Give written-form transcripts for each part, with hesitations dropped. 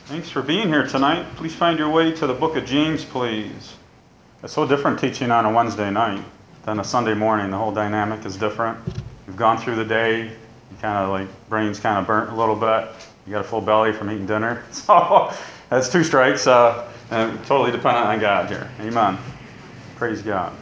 Thanks for being here tonight. Please find your way to the book of James, please. It's so different teaching on a Wednesday night than a Sunday morning. The whole dynamic is different. You've gone through the day, you kind of brain's kind of burnt a little bit. You got a full belly from eating dinner. So that's two strikes, and totally dependent on God here. Amen. Praise God.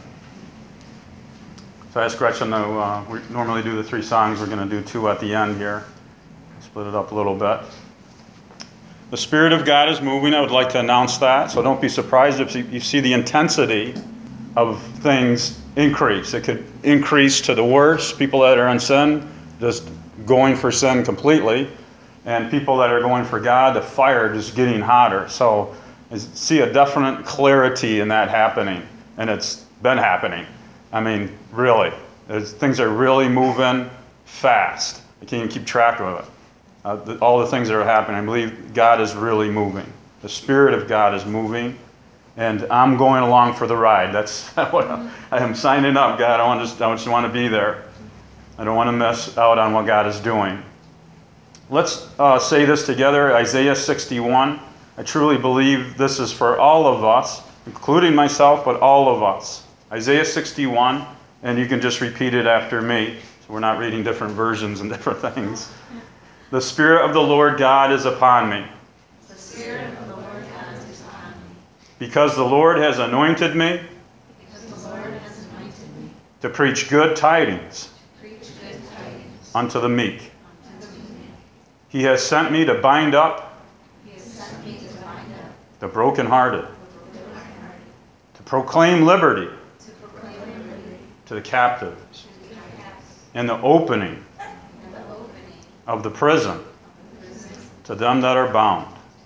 So I asked Gretchen, we normally do the 3 songs. We're going to do 2 at the end here. Split it up a little bit. The Spirit of God is moving. I would like to announce that. So don't be surprised if you see the intensity of things increase. It could increase to the worst. People that are in sin, just going for sin completely. And people that are going for God, the fire just getting hotter. So I see a definite clarity in that happening. And it's been happening. I mean, really. Things are really moving fast. I can't even keep track of it. All the things that are happening, I believe God is really moving. The Spirit of God is moving, and I'm going along for the ride. That's what I am signing up, God. I just want to be there. I don't want to miss out on what God is doing. Let's say this together, Isaiah 61. I truly believe this is for all of us, including myself, but all of us. Isaiah 61, and you can just repeat it after me, so we're not reading different versions and different things. The Spirit of the Lord God is upon me. The Spirit of the Lord God is upon me. Because the Lord has anointed me. Because the Lord has anointed me. To preach good tidings. To preach good tidings. Unto the meek. Unto the meek. He has sent me to bind up. He has sent me to bind up. The brokenhearted. The brokenhearted. To proclaim liberty. To proclaim liberty. To the captives. To the captives. And the opening. And the opening. Of the prison. To them that are bound.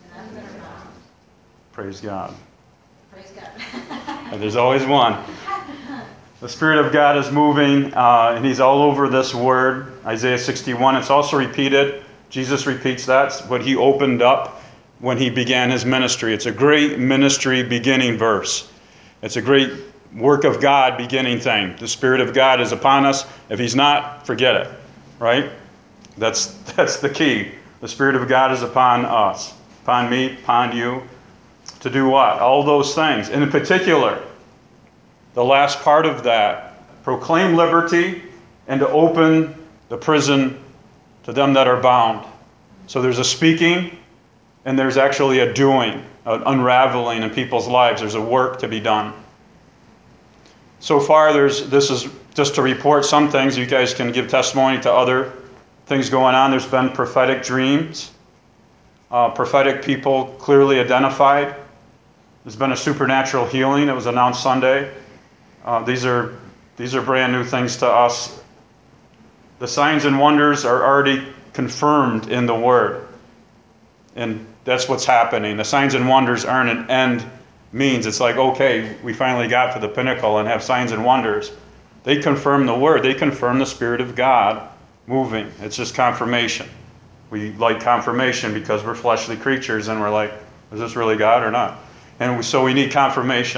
Praise God. Praise God. And there's always one. The Spirit of God is moving, and He's all over this word. Isaiah 61. It's also repeated. Jesus repeats that. It's what He opened up when He began His ministry. It's a great ministry beginning verse. It's a great work of God beginning thing. The Spirit of God is upon us. If He's not, forget it. Right? That's the key. The Spirit of God is upon us, upon me, upon you, to do what? All those things. And in particular, the last part of that, proclaim liberty and to open the prison to them that are bound. So there's a speaking and there's actually a doing, an unraveling in people's lives. There's a work to be done. So far, this is just to report some things. You guys can give testimony to other things going on. There's been prophetic dreams, prophetic people clearly identified. There's been a supernatural healing that was announced Sunday. These are brand new things to us. The signs and wonders are already confirmed in the Word, and that's what's happening. The signs and wonders aren't an end means. It's like, okay, we finally got to the pinnacle and have signs and wonders. They confirm the Word. They confirm the Spirit of God moving. It's just confirmation. We like confirmation because we're fleshly creatures and we're like, is this really God or not? And so we need confirmation.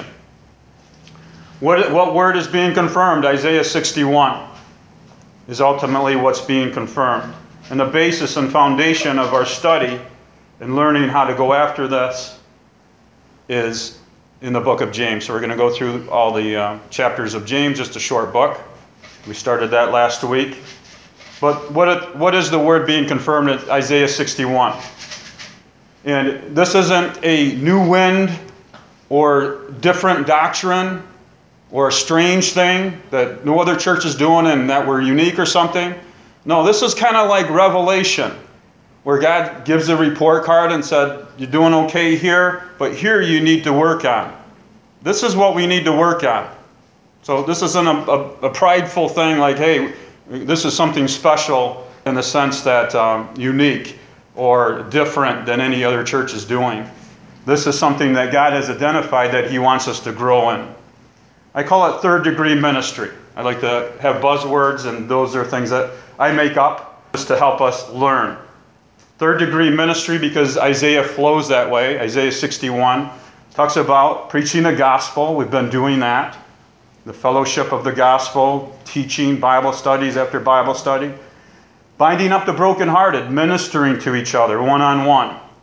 What word is being confirmed? Isaiah 61 is ultimately what's being confirmed. And the basis and foundation of our study and learning how to go after this is in the book of James. So we're going to go through all the chapters of James, just a short book. We started that last week. But what is the word being confirmed in Isaiah 61? And this isn't a new wind or different doctrine or a strange thing that no other church is doing and that we're unique or something. No, this is kind of like Revelation, where God gives a report card and said, you're doing okay here, but here you need to work on. This is what we need to work on. So this isn't a prideful thing like, hey, this is something special in the sense that unique or different than any other church is doing. This is something that God has identified that He wants us to grow in. I call it third degree ministry. I like to have buzzwords, and those are things that I make up just to help us learn. Third degree ministry because Isaiah flows that way. Isaiah 61 talks about preaching the gospel. We've been doing that. The fellowship of the gospel, teaching Bible studies after Bible study. Binding up the brokenhearted, ministering to each other one-on-one.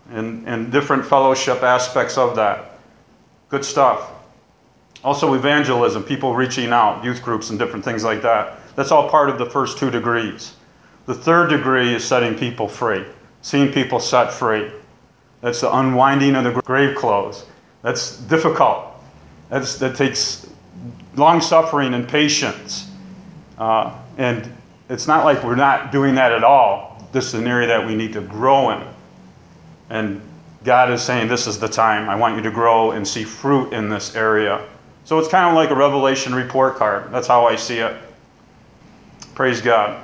and different fellowship aspects of that. Good stuff. Also evangelism, people reaching out, youth groups and different things like that. That's all part of the first 2 degrees. The third degree is setting people free, seeing people set free. That's the unwinding of the grave clothes. That's difficult. That takes long suffering and patience. And it's not like we're not doing that at all. This is an area that we need to grow in. And God is saying, this is the time. I want you to grow and see fruit in this area. So it's kind of like a Revelation report card. That's how I see it. Praise God.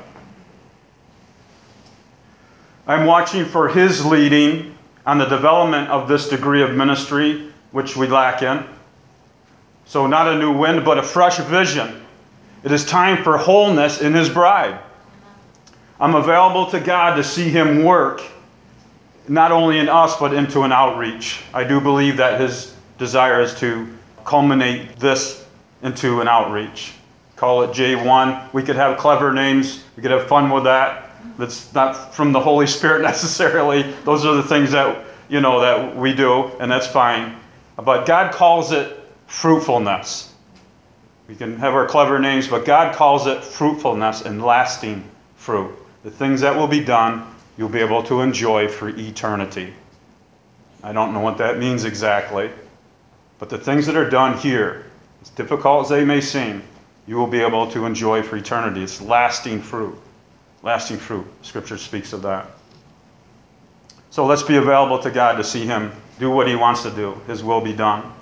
I'm watching for His leading on the development of this degree of ministry, which we lack in. So not a new wind, but a fresh vision. It is time for wholeness in His bride. I'm available to God to see Him work, not only in us, but into an outreach. I do believe that His desire is to culminate this into an outreach. Call it J1. We could have clever names. We could have fun with that. That's not from the Holy Spirit necessarily. Those are the things that, that we do, and that's fine. But God calls it fruitfulness. We can have our clever names, but God calls it fruitfulness and lasting fruit. The things that will be done, you'll be able to enjoy for eternity. I don't know what that means exactly, but the things that are done here, as difficult as they may seem, you will be able to enjoy for eternity. It's lasting fruit. Lasting fruit. Scripture speaks of that. So let's be available to God to see Him do what He wants to do. His will be done.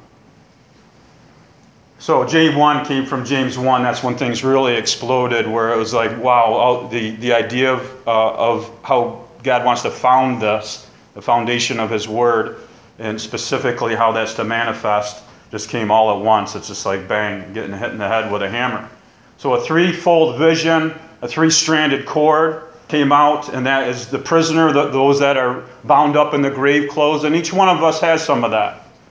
So J1 came from James 1. That's when things really exploded, where it was like, wow, the idea of how God wants to found this, the foundation of His Word, and specifically how that's to manifest, just came all at once. It's just like bang, getting hit in the head with a hammer. So a threefold vision, a three-stranded cord came out, and that is the prisoner, those that are bound up in the grave clothes, and each one of us has some of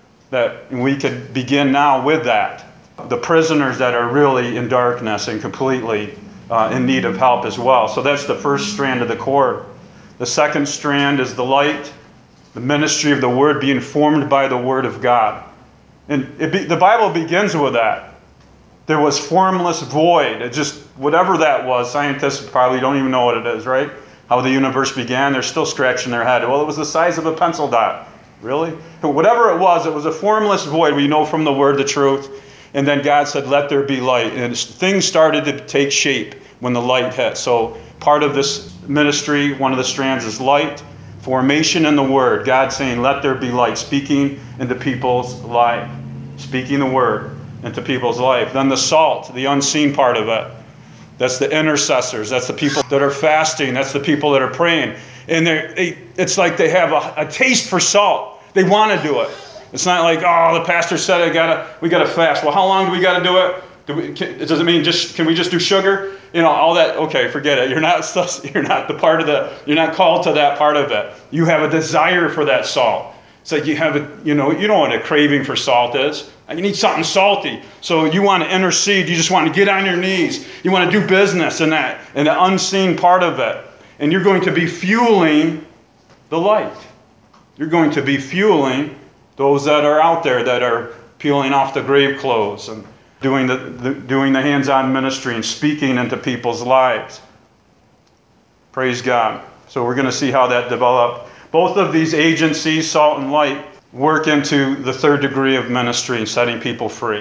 that we could begin now with that. The prisoners that are really in darkness and completely in need of help as well. So that's the first strand of the cord. The second strand is the light, the ministry of the Word being formed by the Word of God. And the Bible begins with that. There was formless void. It just, whatever that was, scientists probably don't even know what it is, right? How the universe began, they're still scratching their head. Well, it was the size of a pencil dot. Really? But whatever it was a formless void. We know from the Word the truth. And then God said, let there be light. And things started to take shape when the light hit. So part of this ministry, one of the strands is light, formation in the Word. God saying, let there be light, speaking into people's life. Speaking the Word into people's life. Then the salt, the unseen part of it. That's the intercessors. That's the people that are fasting. That's the people that are praying. And it's like they have a taste for salt. They want to do it. It's not like, oh, the pastor said we got to fast. Well, how long do we got to do it? Does it mean can we just do sugar? All that. Okay, forget it. You're not the part of you're not called to that part of it. You have a desire for that salt. It's like you have you know what a craving for salt is. You need something salty. So you want to intercede. You just want to get on your knees. You want to do business in the unseen part of it. And you're going to be fueling the light. You're going to be fueling those that are out there that are peeling off the grave clothes and doing the hands-on ministry and speaking into people's lives. Praise God. So we're going to see how that developed. Both of these agencies, salt and light, work into the third degree of ministry, setting people free.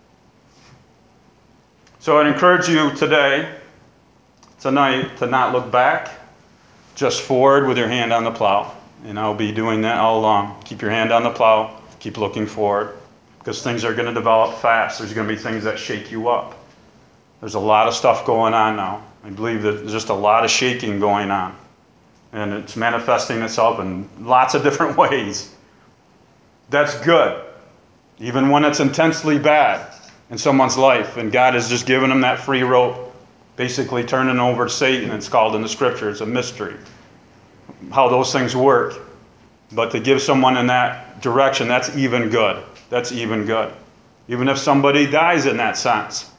So I'd encourage you tonight, to not look back, just forward with your hand on the plow. And I'll be doing that all along. Keep your hand on the plow. Keep looking forward. Because things are going to develop fast. There's going to be things that shake you up. There's a lot of stuff going on now. I believe that there's just a lot of shaking going on. And it's manifesting itself in lots of different ways. That's good. Even when it's intensely bad in someone's life. And God has just given them that free rope. Basically turning over Satan. It's called in the Scripture. It's a mystery. How those things work. But to give someone in that direction, that's even good. That's even good. Even if somebody dies in that sense.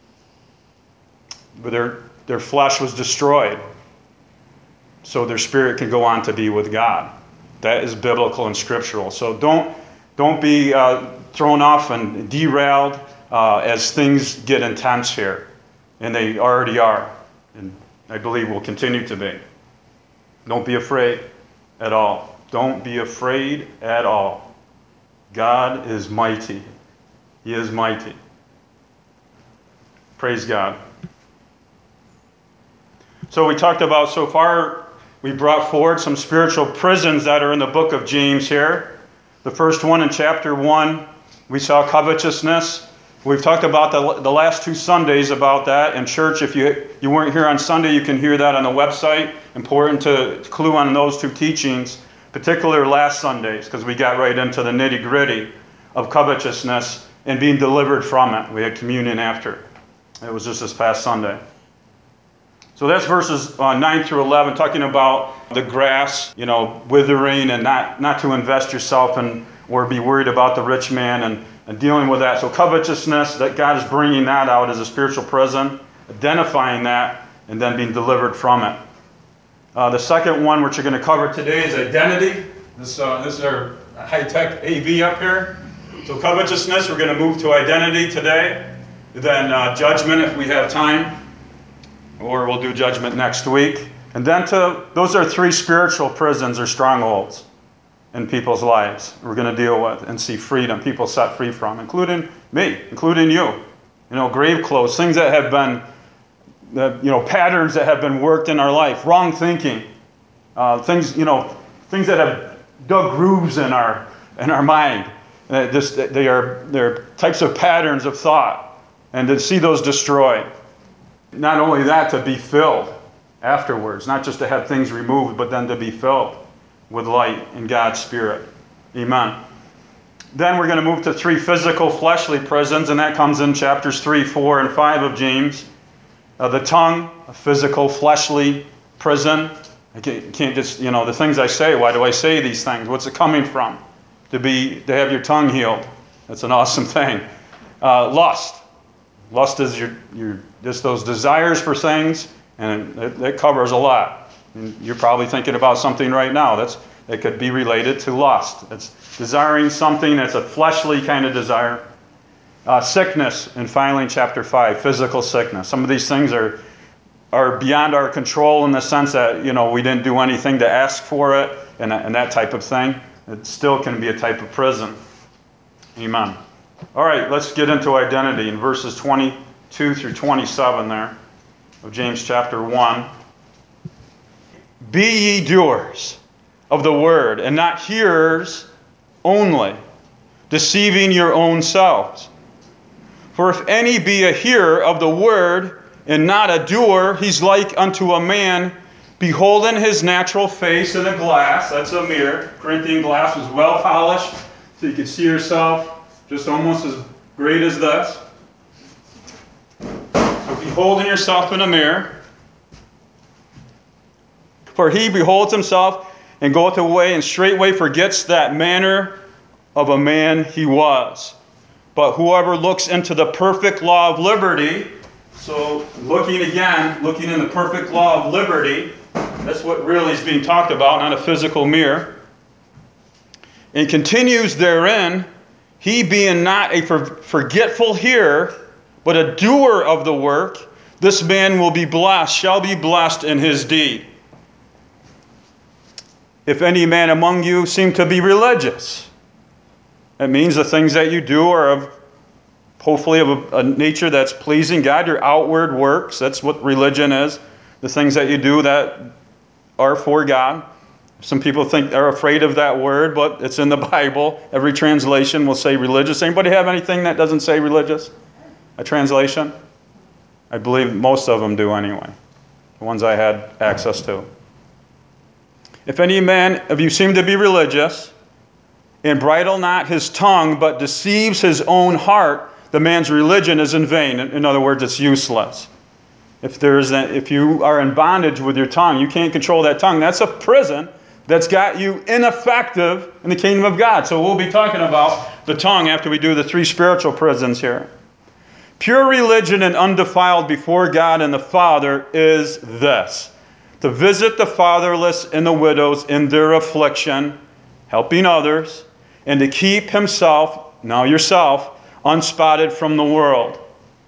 But their flesh was destroyed. So their spirit can go on to be with God. That is biblical and scriptural. So don't be thrown off and derailed as things get intense here. And they already are. And I believe will continue to be. Don't be afraid at all. Don't be afraid at all. God is mighty. He is mighty. Praise God. So we talked about, so far, we brought forward some spiritual prisons that are in the book of James here. The first one in chapter 1, we saw covetousness. We've talked about the last 2 Sundays about that in church. If you weren't here on Sunday, you can hear that on the website. Important to clue on those 2 teachings, particularly last Sundays, because we got right into the nitty-gritty of covetousness and being delivered from it. We had communion after. It was just this past Sunday. So that's verses 9 through 11, talking about the grass, withering, and not to invest yourself in or be worried about the rich man and dealing with that. So covetousness, that God is bringing that out as a spiritual prison, identifying that, and then being delivered from it. The second one, which you're going to cover today, is identity. This is our high-tech AV up here. So covetousness, we're going to move to identity today. Then judgment if we have time. Or we'll do judgment next week. And then those are 3 spiritual prisons or strongholds in people's lives we're going to deal with and see freedom, people set free from, including me, including you. Grave clothes, things that have been, patterns that have been worked in our life, wrong thinking, things that have dug grooves in our mind. They're types of patterns of thought, and to see those destroyed. Not only that, to be filled afterwards, not just to have things removed, but then to be filled with light and God's Spirit. Amen. Then we're going to move to 3 physical fleshly prisons, and that comes in chapters 3, 4, and 5 of James. The tongue, a physical fleshly prison. I can't just, the things I say, why do I say these things? What's it coming from? To have your tongue healed. That's an awesome thing. Lust. Lust is your just those desires for things, and it covers a lot. And you're probably thinking about something right now that could be related to lust. It's desiring something that's a fleshly kind of desire. Sickness, and finally in chapter 5, physical sickness. Some of these things are beyond our control in the sense that we didn't do anything to ask for it, and that type of thing. It still can be a type of prison. Amen. All right, let's get into identity in verses 22 through 27 there of James chapter 1. Be ye doers of the word, and not hearers only, deceiving your own selves. For if any be a hearer of the word, and not a doer, he's like unto a man beholding his natural face in a glass. That's a mirror. Corinthian glass was well polished, so you could see yourself just almost as great as this. So beholding yourself in a mirror. For he beholds himself and goeth away, and straightway forgets that manner of a man he was. But whoever looks into the perfect law of liberty, so looking in the perfect law of liberty, that's what really is being talked about, not a physical mirror, and continues therein, he being not a forgetful hearer, but a doer of the work, this man shall be blessed in his deed. If any man among you seem to be religious, that means the things that you do are hopefully of a nature that's pleasing God, your outward works. That's what religion is. The things that you do that are for God. Some people are afraid of that word, but it's in the Bible. Every translation will say religious. Anybody have anything that doesn't say religious? A translation? I believe most of them do anyway. The ones I had access to. If any man of you seem to be religious, and bridle not his tongue, but deceives his own heart, the man's religion is in vain. In other words, it's useless. If you are in bondage with your tongue, you can't control that tongue. That's a prison that's got you ineffective in the kingdom of God. So we'll be talking about the tongue after we do the 3 spiritual prisons here. Pure religion and undefiled before God and the Father is this: to visit the fatherless and the widows in their affliction, helping others, and to keep himself, now yourself, unspotted from the world.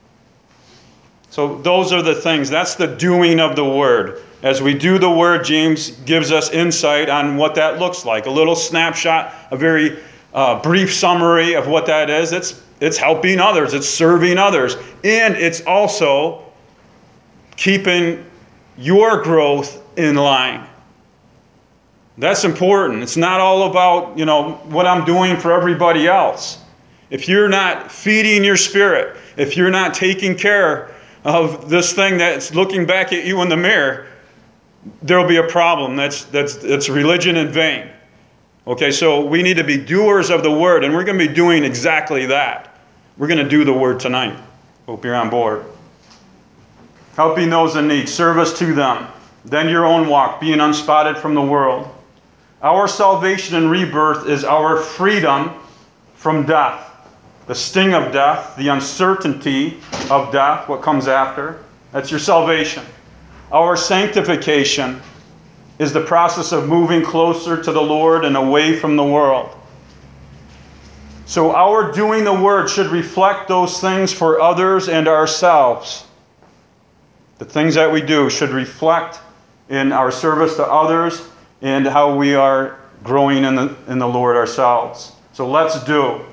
So those are the things. That's the doing of the Word. As we do the Word, James gives us insight on what that looks like. A little snapshot, a very brief summary of what that is. It's helping others. It's serving others. And it's also keeping your growth in line. That's important. It's not all about, what I'm doing for everybody else. If you're not feeding your spirit, if you're not taking care of this thing that's looking back at you in the mirror, there'll be a problem. That's religion in vain. Okay, so we need to be doers of the Word, and we're going to be doing exactly that. We're going to do the Word tonight. Hope you're on board. Helping those in need, service to them. Then your own walk, being unspotted from the world. Our salvation and rebirth is our freedom from death. The sting of death, the uncertainty of death, what comes after. That's your salvation. Our sanctification is the process of moving closer to the Lord and away from the world. So our doing the Word should reflect those things for others and ourselves. The things that we do should reflect in our service to others and how we are growing in the Lord ourselves. So let's do.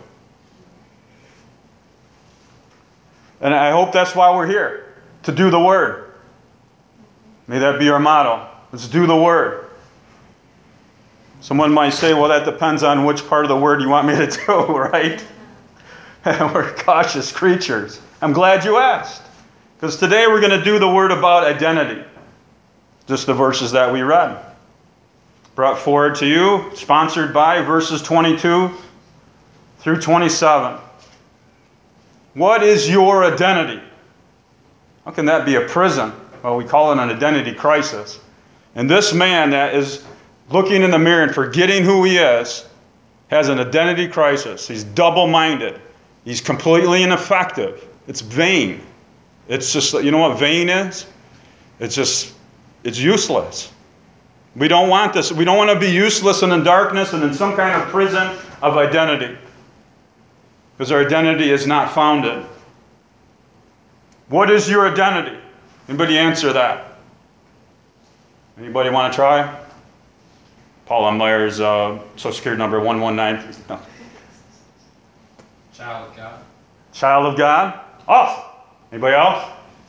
And I hope that's why we're here, to do the Word. May that be our motto. Let's do the Word. Someone might say, well, that depends on which part of the Word you want me to do, right? We're cautious creatures. I'm glad you asked. Because today we're going to do the Word about identity. Just the verses that we read. Brought forward to you, sponsored by verses 22 through 27. What is your identity? How can that be a prison? Well, we call it an identity crisis. And this man that is looking in the mirror and forgetting who he is has an identity crisis. He's double-minded. He's completely ineffective. It's vain. It's just, you know what vain is? It's useless. We don't want this. We don't want to be useless and in darkness and in some kind of prison of identity. Because our identity is not founded. What is your identity? Anybody answer that? Anybody want to try? Paula Meyer's Social Security number 119. No. Child of God. Child of God? Awesome. Anybody else?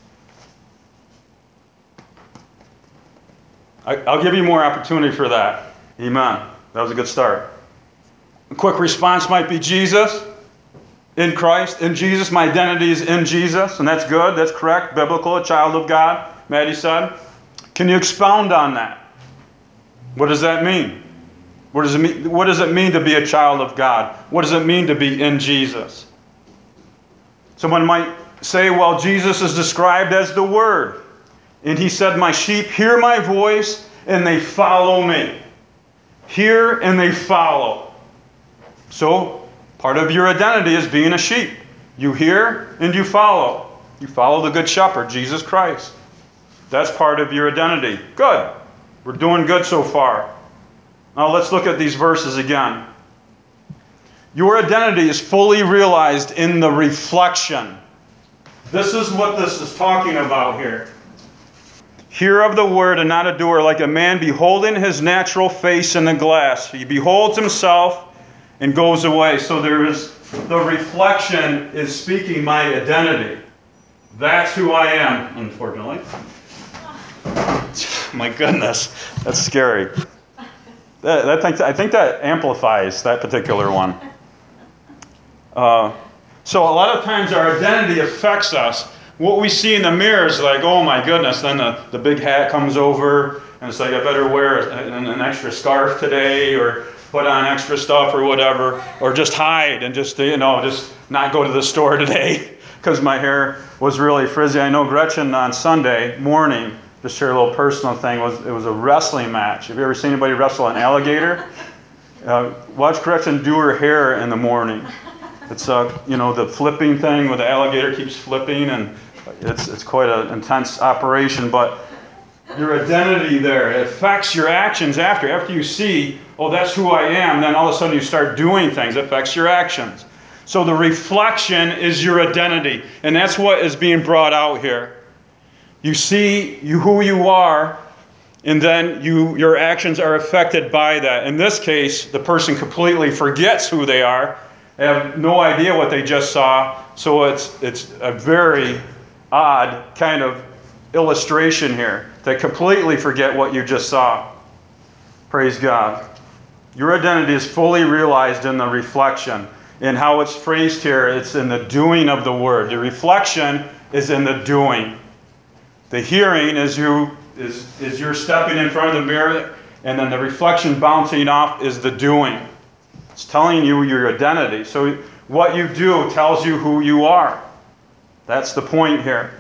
I'll give you more opportunity for that. Amen. That was a good start. A quick response might be Jesus. In Christ, in Jesus. My identity is in Jesus, and that's good. That's correct. Biblical, a child of God, Maddie said. Can you expound on that? What does that mean? What does it mean to be a child of God? What does it mean to be in Jesus? Someone might say, well, Jesus is described as the Word. And he said, my sheep hear my voice, and they follow me. Hear and they follow. So, part of your identity is being a sheep. You hear and you follow. You follow the Good Shepherd, Jesus Christ. That's part of your identity. Good. We're doing good so far. Now let's look at these verses again. Your identity is fully realized in the reflection. This is what this is talking about here. Hear of the word and not a doer, like a man beholding his natural face in the glass. He beholds himself and goes away. So there is the reflection is speaking my identity. That's who I am, unfortunately. My goodness, that's scary. I think that amplifies that particular one. So a lot of times our identity affects us. What we see in the mirror is like, oh my goodness, then the big hat comes over, and it's like, I better wear an extra scarf today, or put on extra stuff or whatever, or just hide and just not go to the store today because my hair was really frizzy. I know Gretchen on Sunday morning, just share a little personal thing, it was a wrestling match. Have you ever seen anybody wrestle an alligator? Watch Gretchen do her hair in the morning. It's the flipping thing where the alligator keeps flipping, and it's quite an intense operation. But Your identity there. It affects your actions after. After you see, oh, that's who I am, then all of a sudden you start doing things. It affects your actions. So the reflection is your identity. And that's what is being brought out here. You see who you are, and then your actions are affected by that. In this case, the person completely forgets who they are. They have no idea what they just saw. So it's a very odd kind of illustration here. They completely forget what you just saw. Praise God. Your identity is fully realized in the reflection. And how it's phrased here, it's in the doing of the word. The reflection is in the doing. The hearing is you're stepping in front of the mirror, and then the reflection bouncing off is the doing. It's telling you your identity. So what you do tells you who you are. That's the point here.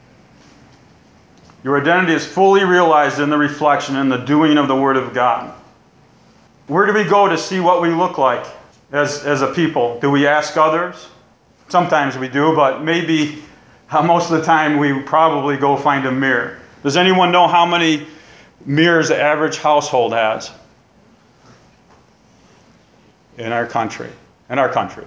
Your identity is fully realized in the reflection and the doing of the Word of God. Where do we go to see what we look like as a people? Do we ask others? Sometimes we do, but maybe most of the time we probably go find a mirror. Does anyone know how many mirrors the average household has in our country? In our country.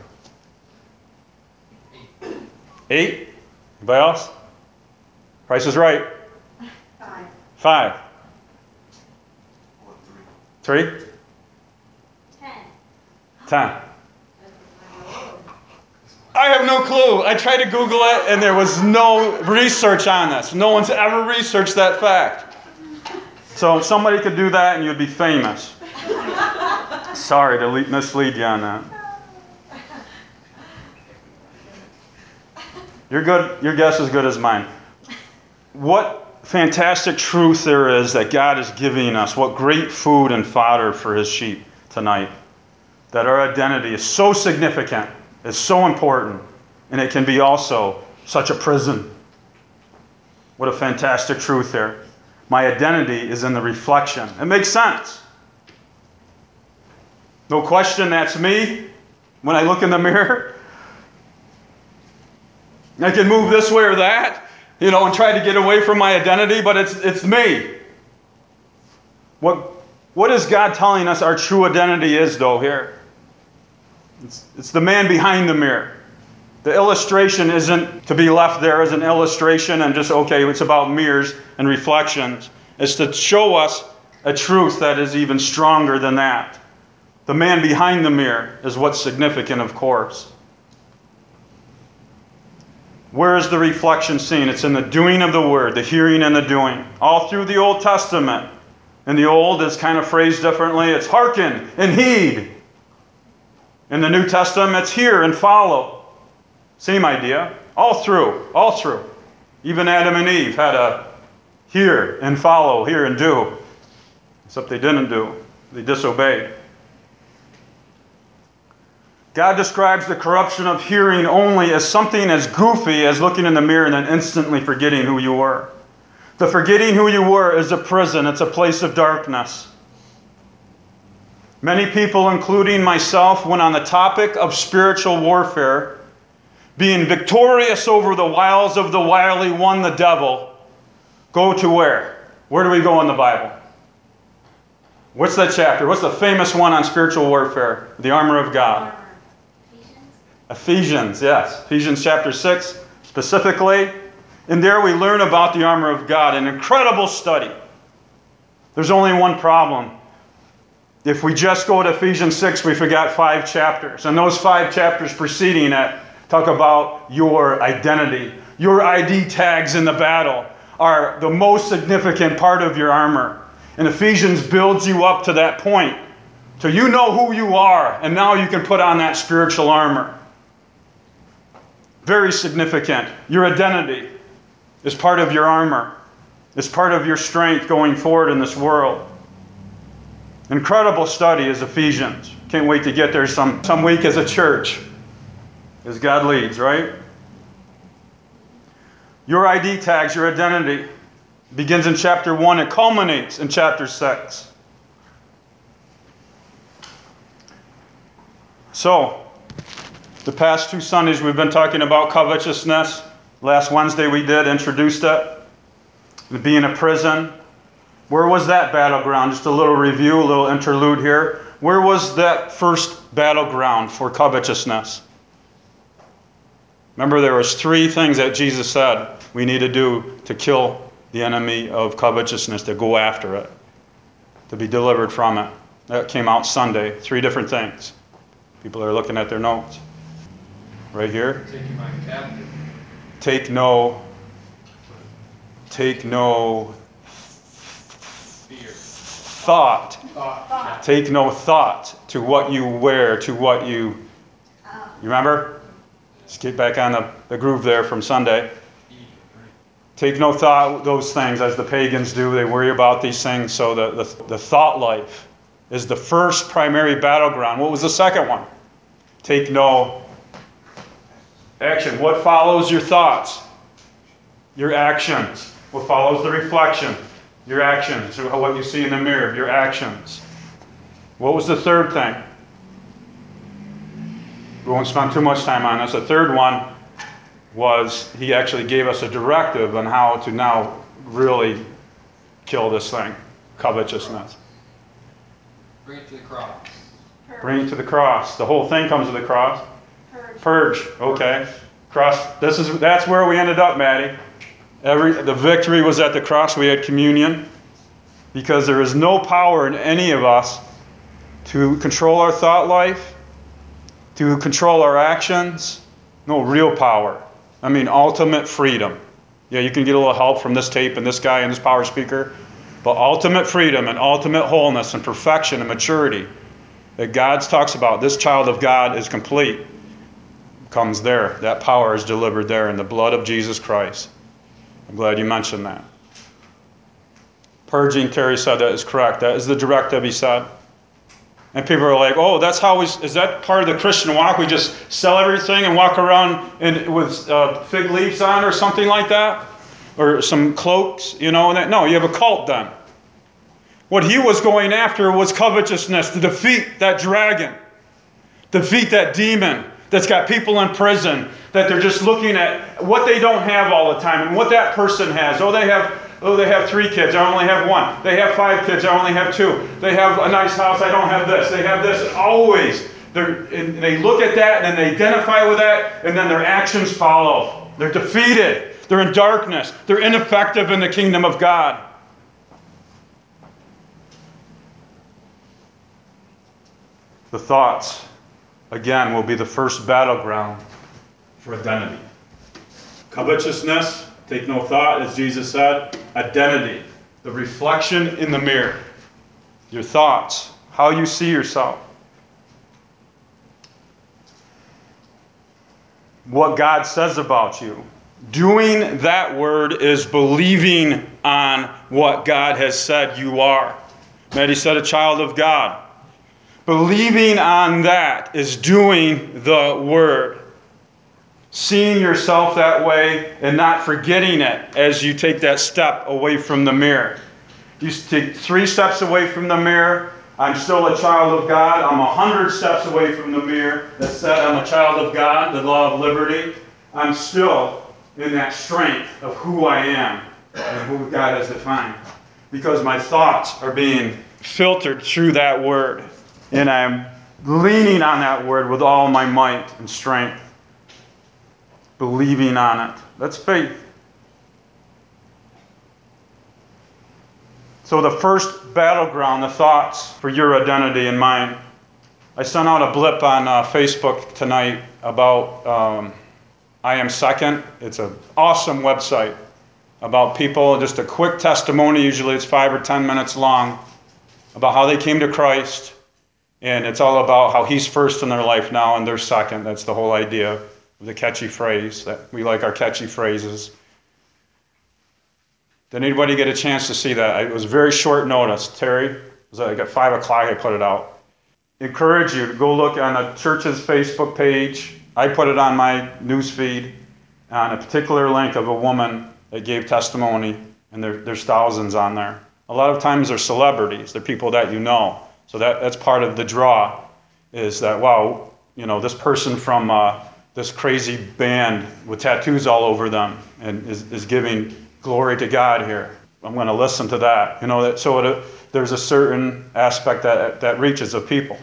8? Anybody else? Price is right. 5. 3? 10. I have no clue. I tried to Google it, and there was no research on this. No one's ever researched that fact. So somebody could do that, and you'd be famous. Sorry to mislead you on that. You're good. Your guess is good as mine. What fantastic truth there is that God is giving us. What great food and fodder for His sheep tonight. That our identity is so significant. It's so important, and it can be also such a prison. What a fantastic truth there. My identity is in the reflection. It makes sense. No question, that's me when I look in the mirror. I can move this way or that, and try to get away from my identity, but it's me. What is God telling us our true identity is, though, here? It's the man behind the mirror. The illustration isn't to be left there as an illustration and just, okay, it's about mirrors and reflections. It's to show us a truth that is even stronger than that. The man behind the mirror is what's significant, of course. Where is the reflection seen? It's in the doing of the word, the hearing and the doing. All through the Old Testament. In the Old, it's kind of phrased differently. It's hearken and heed. In the New Testament, it's hear and follow. Same idea. All through. Even Adam and Eve had a hear and follow, hear and do. Except they didn't do. They disobeyed. God describes the corruption of hearing only as something as goofy as looking in the mirror and then instantly forgetting who you were. The forgetting who you were is a prison. It's a place of darkness. Many people, including myself, when on the topic of spiritual warfare, being victorious over the wiles of the wily one, the devil, go to where? Where do we go in the Bible? What's that chapter? What's the famous one on spiritual warfare? The armor of God. Ephesians, yes. Ephesians chapter 6, specifically. And there we learn about the armor of God. An incredible study. There's only one problem. If we just go to Ephesians 6, we forgot 5 chapters. And those 5 chapters preceding it talk about your identity. Your ID tags in the battle are the most significant part of your armor. And Ephesians builds you up to that point. So you know who you are, and now you can put on that spiritual armor. Very significant. Your identity is part of your armor. It's part of your strength going forward in this world. Incredible study is Ephesians. Can't wait to get there some week as a church, as God leads, right? Your ID tags, your identity, begins in chapter 1. It culminates in chapter 6. So, the past 2 Sundays we've been talking about covetousness. Last Wednesday we introduced it. Being a prison. Where was that battleground? Just a little review, a little interlude here. Where was that first battleground for covetousness? Remember, there was 3 things that Jesus said we need to do to kill the enemy of covetousness, to go after it, to be delivered from it. That came out Sunday. 3 different things. People are looking at their notes. Right here. Take your mind captive. Take no Fear. thought. Thought. Take no thought to what you wear, to what you remember? Let's get back on the groove there from Sunday. Take no thought those things as the pagans do. They worry about these things. So the thought life is the first primary battleground. What was the second one? Take no action. What follows your thoughts? Your actions. What follows the reflection? Your actions. What you see in the mirror. Your actions. What was the third thing? We won't spend too much time on this. The third one was he actually gave us a directive on how to now really kill this thing, covetousness. Bring it to the cross. Bring it to the cross. The whole thing comes to the cross. Purge. Okay. Cross. That's where we ended up, Maddie. The victory was at the cross. We had communion because there is no power in any of us to control our thought life, to control our actions. No real power. I mean, ultimate freedom. Yeah, you can get a little help from this tape and this guy and this power speaker, but ultimate freedom and ultimate wholeness and perfection and maturity that God talks about, this child of God is complete, comes there. That power is delivered there in the blood of Jesus Christ. I'm glad you mentioned that. Purging, Terry said that is correct. That is the directive he said. And people are like, oh, that's how is that part of the Christian walk? We just sell everything and walk around with fig leaves on or something like that? Or some cloaks, No, you have a cult then. What he was going after was covetousness, to defeat that dragon, defeat that demon that's got people in prison, that they're just looking at what they don't have all the time and what that person has. Oh, they have 3 kids, I only have 1. They have 5 kids, I only have 2. They have a nice house, I don't have this. They have this. Always. They look at that and then they identify with that, and then their actions follow. They're defeated. They're in darkness. They're ineffective in the kingdom of God. The thoughts, again, will be the first battleground for identity. Covetousness, take no thought, as Jesus said. Identity, the reflection in the mirror. Your thoughts, how you see yourself. What God says about you. Doing that word is believing on what God has said you are. Maddie said a child of God. Believing on that is doing the word. Seeing yourself that way and not forgetting it as you take that step away from the mirror. You take 3 steps away from the mirror. I'm still a child of God. I'm 100 steps away from the mirror that said I'm a child of God, the law of liberty. I'm still in that strength of who I am and who God has defined. Because my thoughts are being filtered through that word. And I'm leaning on that word with all my might and strength. Believing on it. That's faith. So the first battleground, the thoughts for your identity and mine. I sent out a blip on Facebook tonight about I Am Second. It's an awesome website about people, just a quick testimony. Usually it's 5 or 10 minutes long about how they came to Christ. And it's all about how he's first in their life now and they're second. That's the whole idea of the catchy phrase. That we like our catchy phrases. Did anybody get a chance to see that? It was very short notice. Terry, it was like at 5 o'clock I put it out. Encourage you to go look on the church's Facebook page. I put it on my news feed on a particular link of a woman that gave testimony, and there's thousands on there. A lot of times they're celebrities. They're people that you know. So that's part of the draw, is that, wow, this person from this crazy band with tattoos all over them and is giving glory to God here. I'm going to listen to that. There's a certain aspect that reaches of people.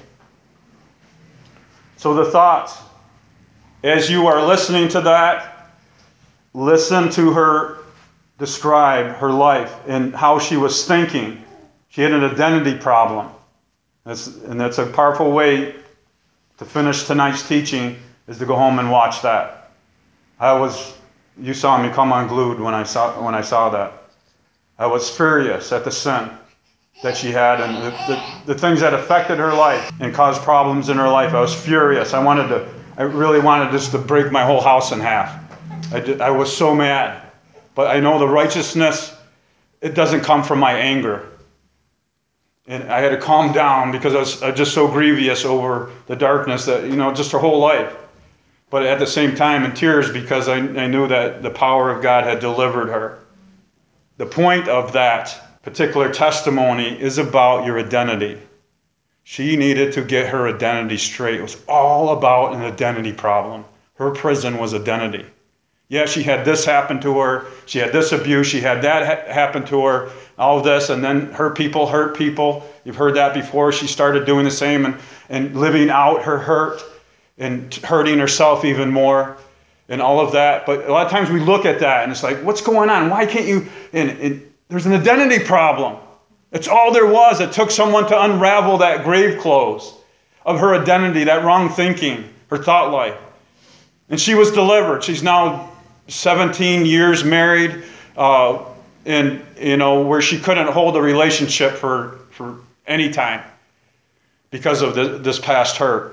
So the thoughts, as you are listening to that, listen to her describe her life and how she was thinking. She had an identity problem. And that's a powerful way to finish tonight's teaching, is to go home and watch that. You saw me come unglued when I saw that. I was furious at the sin that she had and the things that affected her life and caused problems in her life. I was furious. I really wanted just to break my whole house in half. I was so mad. But I know the righteousness, it doesn't come from my anger. And I had to calm down because I was just so grievous over the darkness that, just her whole life. But at the same time in tears because I knew that the power of God had delivered her. The point of that particular testimony is about your identity. She needed to get her identity straight. It was all about an identity problem. Her prison was identity. Yeah, she had this happen to her. She had this abuse. She had that happen to her. All of this. And then her people hurt people. You've heard that before. She started doing the same and living out her hurt and hurting herself even more and all of that. But a lot of times we look at that and it's like, what's going on? Why can't you? And there's an identity problem. It's all there was. It took someone to unravel that grave clothes of her identity, that wrong thinking, her thought life. And she was delivered. She's now 17 years married, where she couldn't hold a relationship for any time because of this past hurt.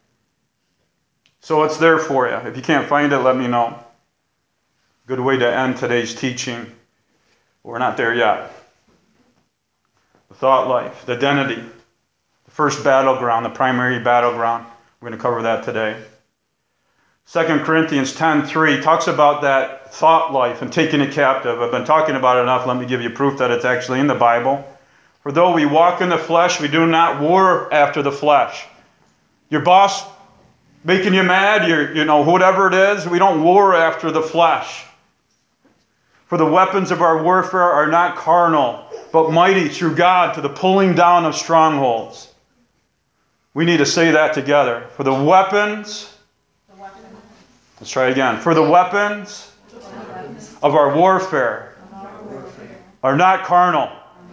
So it's there for you. If you can't find it, let me know. Good way to end today's teaching. We're not there yet. The thought life, the identity, the first battleground, the primary battleground. We're going to cover that today. 2 Corinthians 10:3 talks about that thought life and taking it captive. I've been talking about it enough. Let me give you proof that it's actually in the Bible. For though we walk in the flesh, we do not war after the flesh. Your boss making you mad, whatever it is, we don't war after the flesh. For the weapons of our warfare are not carnal, but mighty through God to the pulling down of strongholds. We need to say that together. For the weapons... Let's try it again. For the weapons of our warfare are not carnal,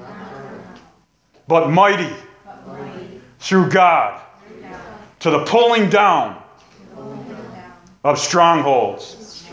but mighty through God to the pulling down of strongholds.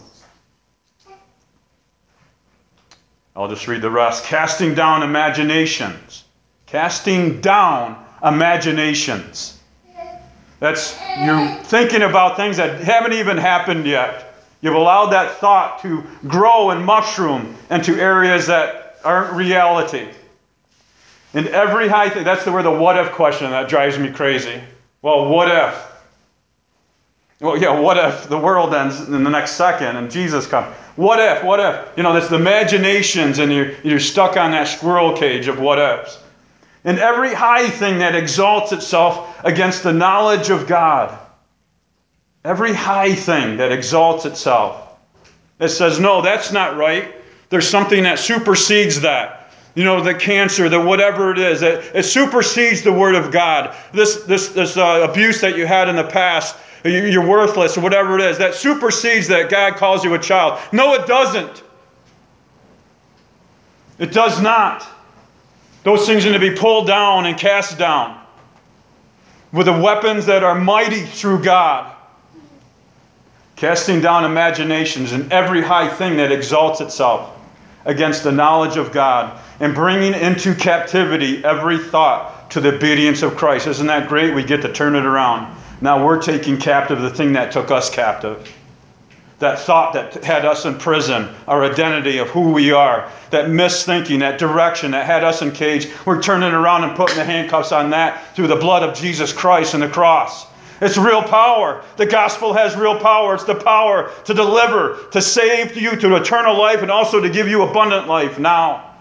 I'll just read the rest. Casting down imaginations. Casting down imaginations. That's you thinking about things that haven't even happened yet. You've allowed that thought to grow and mushroom into areas that aren't reality. And every high thing, that's where the what if question that drives me crazy. Well, what if? Well, yeah, what if the world ends in the next second and Jesus comes? What if? What if? That's the imaginations and you're stuck on that squirrel cage of what ifs. And every high thing that exalts itself against the knowledge of God. Every high thing that exalts itself. That says, no, that's not right. There's something that supersedes that. The cancer, the whatever it is. It supersedes the Word of God. This abuse that you had in the past, you're worthless or whatever it is. That supersedes that God calls you a child. No, it doesn't. It does not. Those things are to be pulled down and cast down with the weapons that are mighty through God. Casting down imaginations and every high thing that exalts itself against the knowledge of God and bringing into captivity every thought to the obedience of Christ. Isn't that great? We get to turn it around. Now we're taking captive the thing that took us captive. That thought that had us in prison, our identity of who we are, that misthinking, that direction that had us in cage, we're turning around and putting the handcuffs on that through the blood of Jesus Christ and the cross. It's real power. The gospel has real power. It's the power to deliver, to save you to eternal life, and also to give you abundant life now.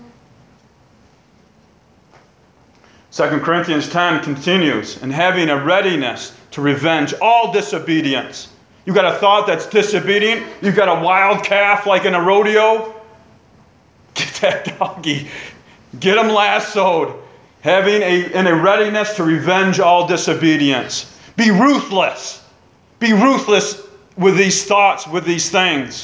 2 Corinthians 10 continues, and having a readiness to revenge all disobedience. You've got a thought that's disobedient. You've got a wild calf like in a rodeo. Get that donkey. Get him lassoed. In a readiness to revenge all disobedience. Be ruthless. Be ruthless with these thoughts, with these things.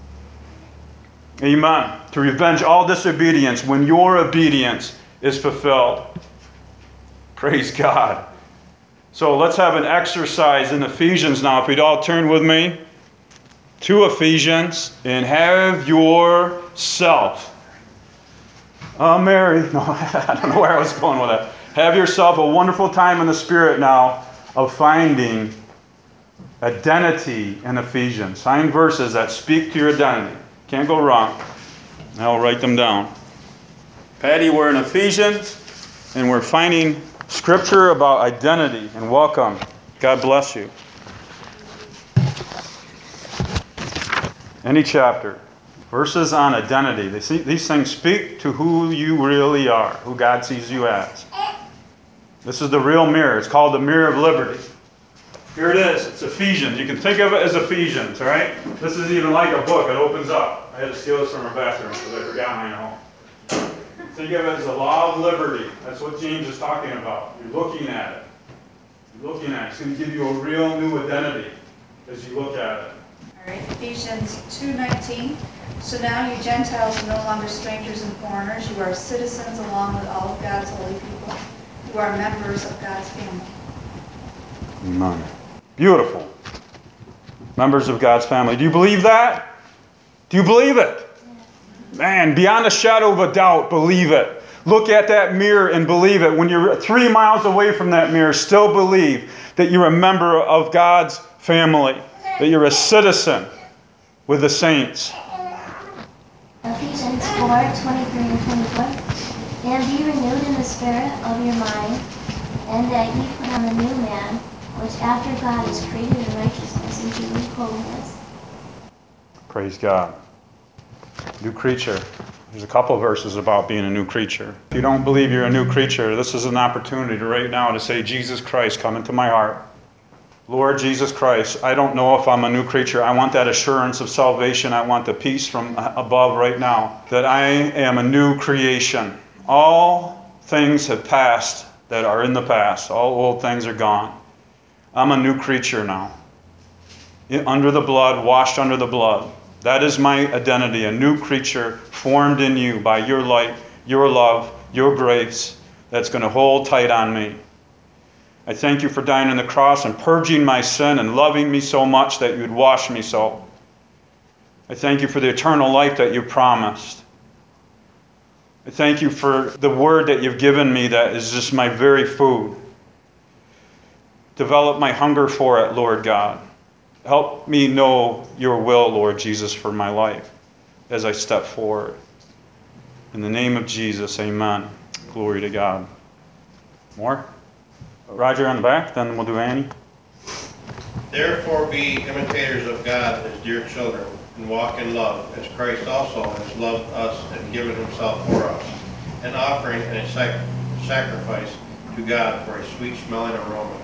Amen. To revenge all disobedience when your obedience is fulfilled. Praise God. So let's have an exercise in Ephesians now. If we'd all turn with me to Ephesians and have yourself. Mary. No, I don't know where I was going with that. Have yourself a wonderful time in the Spirit now of finding identity in Ephesians. Find verses that speak to your identity. Can't go wrong. I'll write them down. Patty, we're in Ephesians, and we're finding scripture about identity. And welcome. God bless you. Any chapter. Verses on identity. These things speak to who you really are, who God sees you as. This is the real mirror. It's called the mirror of liberty. Here it is. It's Ephesians. You can think of it as Ephesians, all right? This is even like a book. It opens up. I had to steal this from our bathroom because I forgot mine at home. Think of it as the law of liberty. That's what James is talking about. You're looking at it. You're looking at it. It's going to give you a real new identity as you look at it. All right, Ephesians 2:19. So now you Gentiles are no longer strangers and foreigners. You are citizens along with all of God's holy people. You are members of God's family. Amen. Beautiful. Members of God's family. Do you believe that? Do you believe it? Man, beyond a shadow of a doubt, believe it. Look at that mirror and believe it. When you're 3 miles away from that mirror, still believe that you're a member of God's family, that you're a citizen with the saints. Ephesians 4:23 and 24. And be renewed in the spirit of your mind, and that ye put on the new man, which after God is created in righteousness and true holiness. Praise God. New creature. There's a couple of verses about being a new creature. If you don't believe you're a new creature, this is an opportunity right now to say, Jesus Christ, come into my heart. Lord Jesus Christ, I don't know if I'm a new creature. I want that assurance of salvation. I want the peace from above right now, that I am a new creation. All things have passed that are in the past. All old things are gone. I'm a new creature now. Under the blood, washed under the blood. That is my identity, a new creature formed in you by your light, your love, your grace, that's going to hold tight on me. I thank you for dying on the cross and purging my sin and loving me so much that you'd wash me so. I thank you for the eternal life that you promised. I thank you for the word that you've given me that is just my very food. Develop my hunger for it, Lord God. Help me know your will, Lord Jesus, for my life as I step forward. In the name of Jesus, amen. Glory to God. More? Roger on the back, then we'll do Annie. Therefore be imitators of God as dear children, and walk in love, as Christ also has loved us and given himself for us, an offering and a sacrifice to God for a sweet-smelling aroma.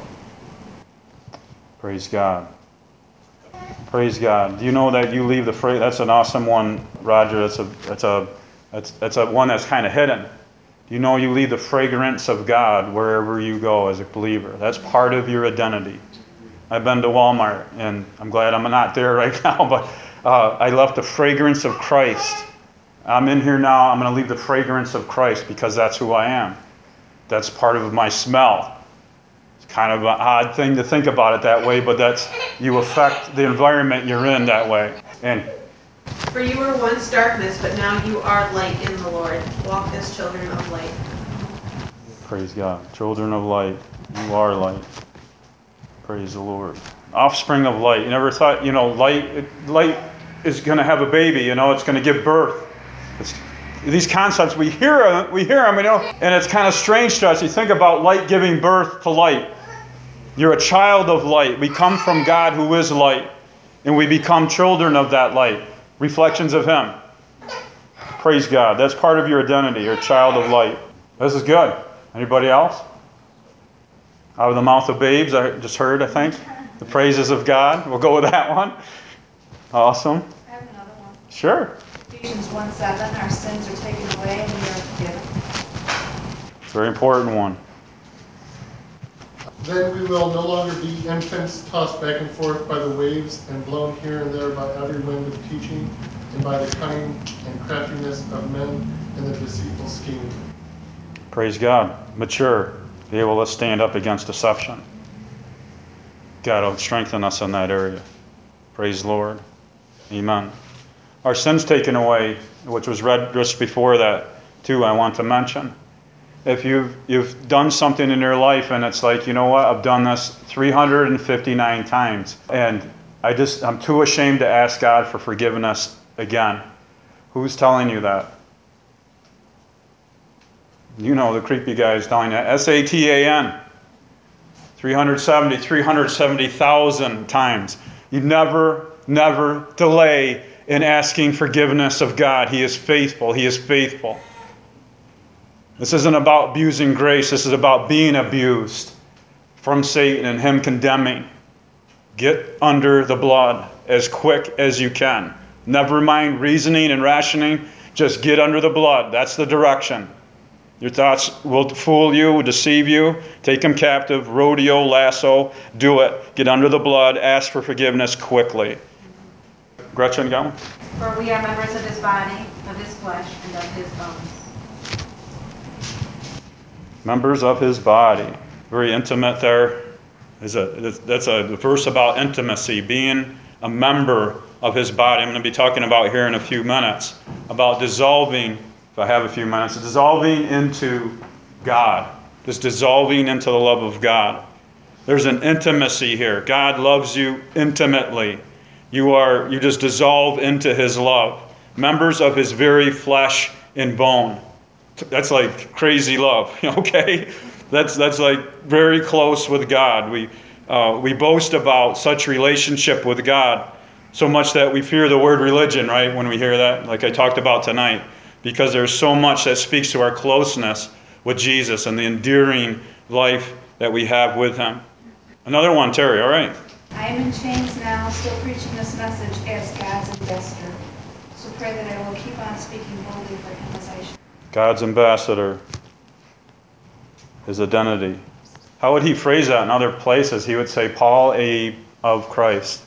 Praise God. Praise God. Do you know that you leave the phrase? That's an awesome one, Roger. That's a one that's kind of hidden. You know you leave the fragrance of God wherever you go as a believer. That's part of your identity. I've been to Walmart, and I'm glad I'm not there right now, but I left the fragrance of Christ. I'm in here now. I'm going to leave the fragrance of Christ because that's who I am. That's part of my smell. It's kind of an odd thing to think about it that way, but that's you affect the environment you're in that way. And For you were once darkness, but now you are light in the Lord. Walk as children of light. praise God. Children of light, you are light. Praise the Lord. Offspring of light. You never thought, light is going to have a baby, it's going to give birth. These concepts, we hear them, and it's kind of strange to us. You think about light giving birth to light. You're a child of light. We come from God who is light, and we become children of that light, reflections of Him. Praise God. That's part of your identity. You're a child of light. This is good. Anybody else? Out of the mouth of babes, I just heard, I think. The praises of God. We'll go with that one. Awesome. I have another one. Sure. Ephesians 1:7, our sins are taken away and we are forgiven. Very important one. Then we will no longer be infants tossed back and forth by the waves and blown here and there by every wind of teaching and by the cunning and craftiness of men and the deceitful scheme. Praise God. Mature. Be able to stand up against deception. God will strengthen us in that area. Praise the Lord. Amen. Our sins taken away, which was read just before that, too, I want to mention. If you've done something in your life and it's like, you know what, I've done this 359 times and I'm too ashamed to ask God for forgiveness again. Who's telling you that? You know, the creepy guy is telling you. Satan. 370,000 times. You never delay in asking forgiveness of God. He is faithful. He is faithful. This isn't about abusing grace. This is about being abused from Satan and him condemning. Get under the blood as quick as you can. Never mind reasoning and rationing. Just get under the blood. That's the direction. Your thoughts will fool you, deceive you, take them captive, rodeo, lasso, do it. Get under the blood, ask for forgiveness quickly. Gretchen, go. For we are members of his body, of his flesh, and of his bones. Members of his body. Very intimate there. That's a verse about intimacy, being a member of his body. I'm going to be talking about here in a few minutes, about dissolving, if I have a few minutes, dissolving into God, just dissolving into the love of God. There's an intimacy here. God loves you intimately. You just dissolve into his love. Members of his very flesh and bone. That's like crazy love, okay? That's like very close with God. We boast about such relationship with God, so much that we fear the word religion, right? When we hear that, like I talked about tonight, because there's so much that speaks to our closeness with Jesus and the endearing life that we have with him. Another one, Terry, all right. I am in chains now, still preaching this message as God's ambassador. So pray that I will keep on speaking boldly for him as I should. God's ambassador, his identity. How would he phrase that in other places? He would say, Paul, of Christ.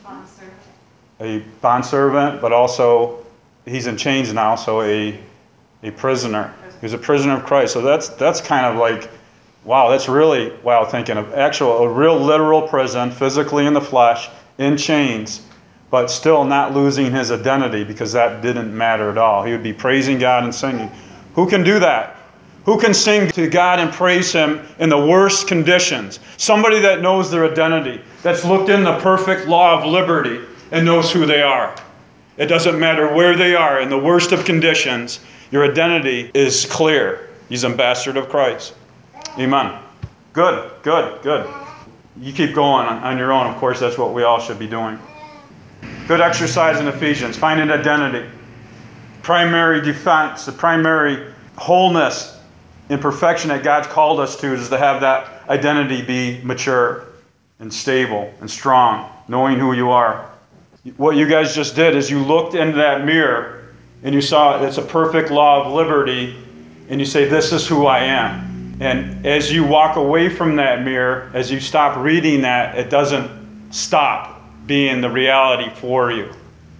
A bondservant, but also he's in chains now, so a prisoner. He's a prisoner of Christ. So that's kind of like, wow, that's really wild thinking of a real literal prison, physically in the flesh, in chains, but still not losing his identity because that didn't matter at all. He would be praising God and singing. Who can do that? Who can sing to God and praise him in the worst conditions? Somebody that knows their identity, that's looked in the perfect law of liberty and knows who they are. It doesn't matter where they are in the worst of conditions, your identity is clear. He's ambassador of Christ. Amen. Good. You keep going on your own. Of course, that's what we all should be doing. Good exercise in Ephesians. Find an identity. Primary defense, the primary wholeness and perfection that God's called us to is to have that identity be mature and stable and strong, knowing who you are. What you guys just did is you looked into that mirror and you saw it's a perfect law of liberty and you say, this is who I am. And as you walk away from that mirror, as you stop reading that, it doesn't stop being the reality for you.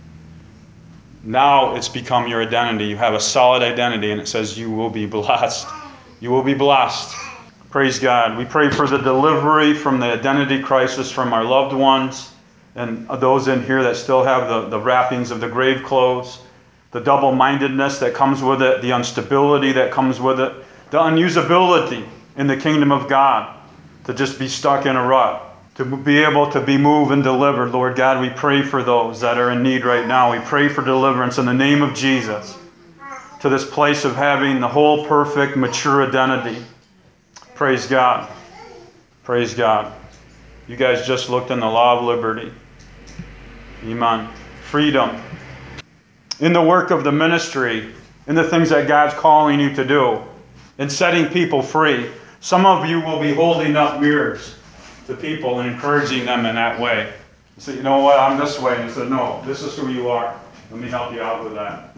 Now it's become your identity. You have a solid identity, and it says you will be blessed. You will be blessed. Praise God. We pray for the delivery from the identity crisis from our loved ones and those in here that still have the wrappings of the grave clothes, the double-mindedness that comes with it, the instability that comes with it, the unusability in the kingdom of God, to just be stuck in a rut, to be able to be moved and delivered. Lord God, we pray for those that are in need right now. We pray for deliverance in the name of Jesus to this place of having the whole perfect, mature identity. Praise God. Praise God. You guys just looked in the law of liberty. Amen. Freedom. In the work of the ministry, in the things that God's calling you to do, in setting people free. Some of you will be holding up mirrors to people and encouraging them in that way. You say, you know what, I'm this way. And you say, no, this is who you are. Let me help you out with that.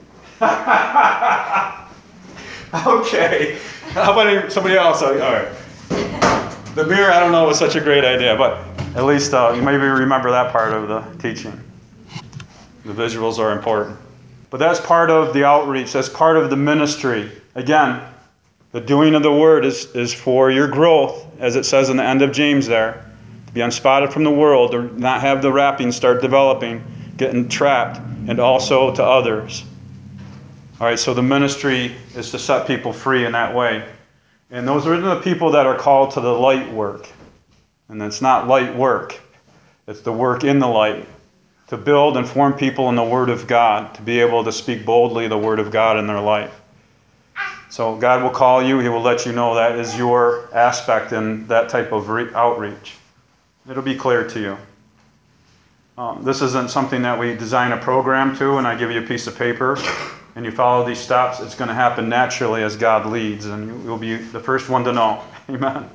Okay. How about somebody else? All right. The mirror, I don't know, was such a great idea, but at least you maybe remember that part of the teaching. The visuals are important. But that's part of the outreach. That's part of the ministry. Again, the doing of the word is for your growth, as it says in the end of James there. To be unspotted from the world, to not have the wrappings start developing, getting trapped, and also to others. All right, so the ministry is to set people free in that way. And those are the people that are called to the light work. And it's not light work. It's the work in the light. To build and form people in the Word of God. To be able to speak boldly the Word of God in their life. So God will call you. He will let you know that is your aspect in that type of outreach. It'll be clear to you. This isn't something that we design a program to and I give you a piece of paper and you follow these steps. It's going to happen naturally as God leads, and you'll be the first one to know. Amen.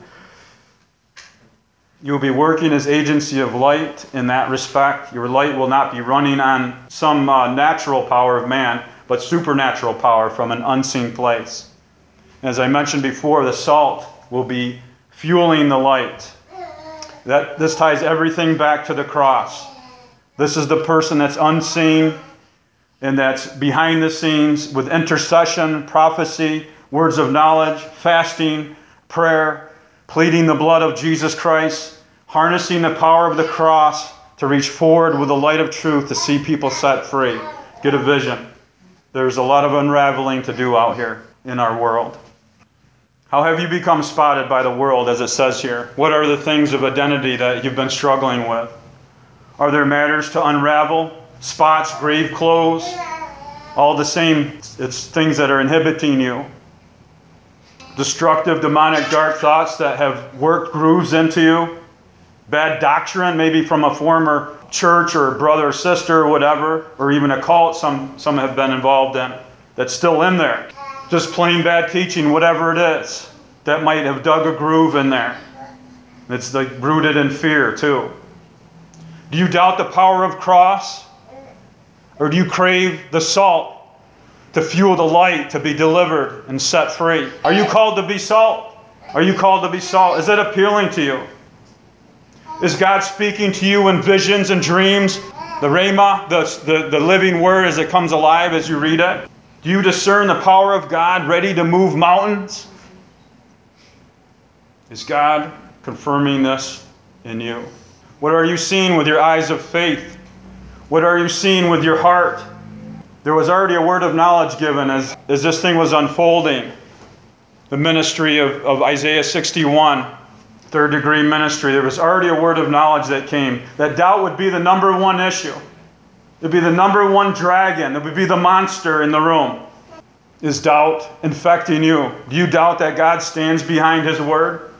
You'll be working as agency of light in that respect. Your light will not be running on some natural power of man, but supernatural power from an unseen place. As I mentioned before, the salt will be fueling the light. This ties everything back to the cross. This is the person that's unseen and that's behind the scenes with intercession, prophecy, words of knowledge, fasting, prayer, pleading the blood of Jesus Christ, harnessing the power of the cross to reach forward with the light of truth to see people set free. Get a vision. There's a lot of unraveling to do out here in our world. How have you become spotted by the world, as it says here? What are the things of identity that you've been struggling with? Are there matters to unravel? Spots, grave clothes? All the same, it's things that are inhibiting you. Destructive, demonic, dark thoughts that have worked grooves into you. Bad doctrine, maybe from a former church or brother or sister or whatever, or even a cult some have been involved in, that's still in there. Just plain bad teaching, whatever it is, that might have dug a groove in there. It's like rooted in fear too. Do you doubt the power of cross? Or do you crave the salt to fuel the light, to be delivered and set free? Are you called to be salt? Are you called to be salt? Is it appealing to you? Is God speaking to you in visions and dreams? The Rhema, the living word as it comes alive as you read it? Do you discern the power of God ready to move mountains? Is God confirming this in you? What are you seeing with your eyes of faith? What are you seeing with your heart? There was already a word of knowledge given as this thing was unfolding. The ministry of Isaiah 61, third degree ministry. There was already a word of knowledge that came. That doubt would be the number one issue. It would be the number one dragon. It would be the monster in the room. Is doubt infecting you? Do you doubt that God stands behind His word?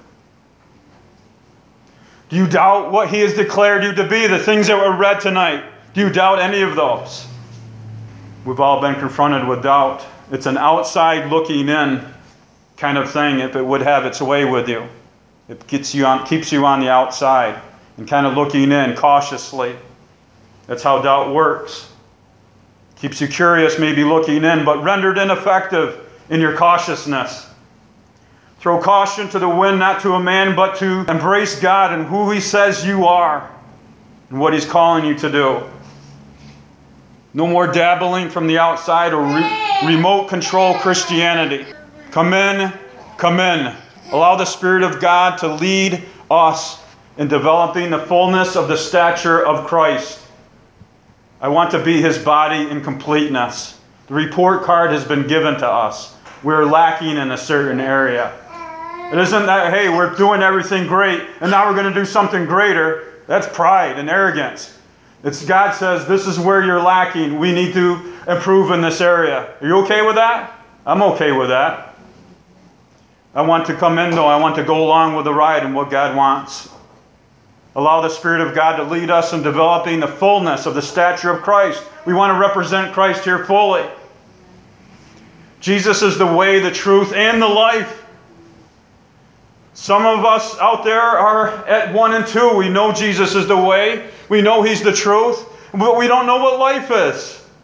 Do you doubt what He has declared you to be, the things that were read tonight? Do you doubt any of those? We've all been confronted with doubt. It's an outside looking in kind of thing if it would have its way with you. It keeps you on the outside and kind of looking in cautiously. That's how doubt works. Keeps you curious, maybe looking in, but rendered ineffective in your cautiousness. Throw caution to the wind, not to a man, but to embrace God and who He says you are and what He's calling you to do. No more dabbling from the outside or remote control Christianity. Come in, come in. Allow the Spirit of God to lead us in developing the fullness of the stature of Christ. I want to be His body in completeness. The report card has been given to us. We're lacking in a certain area. It isn't that, hey, we're doing everything great and now we're going to do something greater. That's pride and arrogance. It's God says, this is where you're lacking. We need to improve in this area. Are you okay with that? I'm okay with that. I want to come in, though. I want to go along with the ride and what God wants. Allow the Spirit of God to lead us in developing the fullness of the stature of Christ. We want to represent Christ here fully. Jesus is the way, the truth, and the life. Some of us out there are at 1 and 2. We know Jesus is the way. We know He's the truth. But we don't know what life is.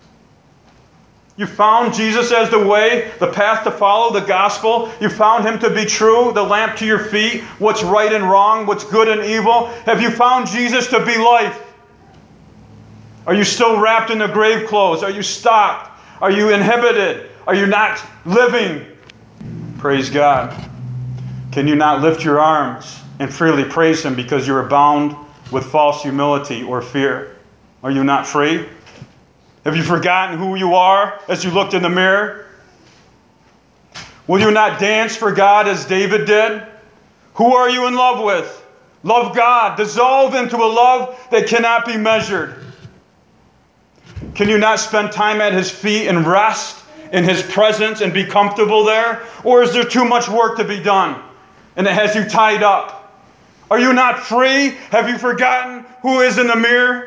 You found Jesus as the way, the path to follow, the gospel. You found him to be true, the lamp to your feet, what's right and wrong, what's good and evil. Have you found Jesus to be life? Are you still wrapped in the grave clothes? Are you stopped? Are you inhibited? Are you not living? Praise God. Can you not lift your arms and freely praise him because you are bound with false humility or fear? Are you not free? Have you forgotten who you are as you looked in the mirror? Will you not dance for God as David did? Who are you in love with? Love God. Dissolve into a love that cannot be measured. Can you not spend time at his feet and rest in his presence and be comfortable there? Or is there too much work to be done and it has you tied up? Are you not free? Have you forgotten who is in the mirror?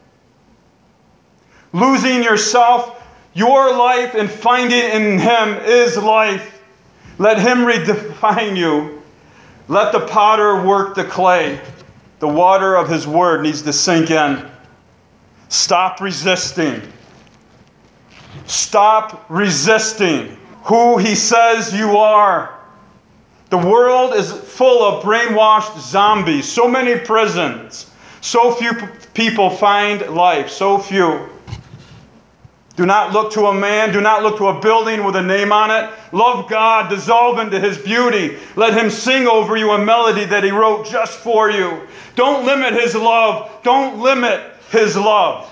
Losing yourself, your life, and finding in him is life. Let him redefine you. Let the potter work the clay. The water of his word needs to sink in. Stop resisting. Stop resisting who he says you are. The world is full of brainwashed zombies. So many prisons. So few people find life. So few. Do not look to a man. Do not look to a building with a name on it. Love God. Dissolve into his beauty. Let him sing over you a melody that he wrote just for you. Don't limit his love. Don't limit his love.